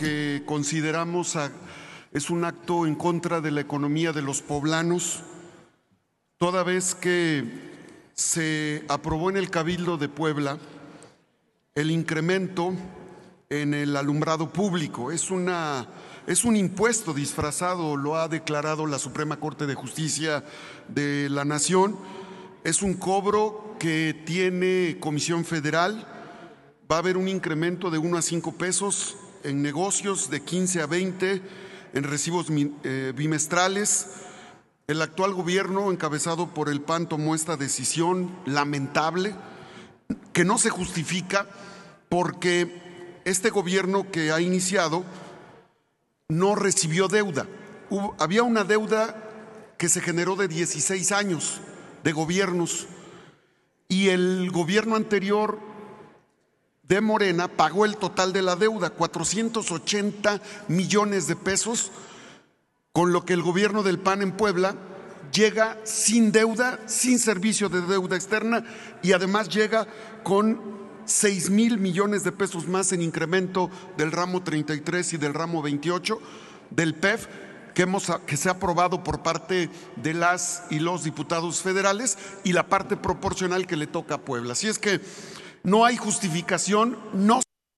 que consideramos es un acto en contra de la economía de los poblanos, toda vez que se aprobó en el Cabildo de Puebla el incremento en el alumbrado público. Es un impuesto disfrazado, lo ha declarado la Suprema Corte de Justicia de la Nación. Es un cobro que tiene Comisión Federal. Va a haber un incremento de 1 a 5 pesos en negocios, de 15 a 20 en recibos bimestrales. El actual gobierno, encabezado por el PAN, tomó esta decisión lamentable, que no se justifica porque este gobierno que ha iniciado no recibió deuda. Había una deuda que se generó de 16 años de gobiernos, y el gobierno anterior de Morena pagó el total de la deuda, 480 millones de pesos, con lo que el gobierno del PAN en Puebla llega sin deuda, sin servicio de deuda externa, y además llega con 6,000 millones de pesos más en incremento del ramo 33 y del ramo 28 del PEF, que se ha aprobado por parte de las y los diputados federales, y la parte proporcional que le toca a Puebla. Así es que no hay justificación, no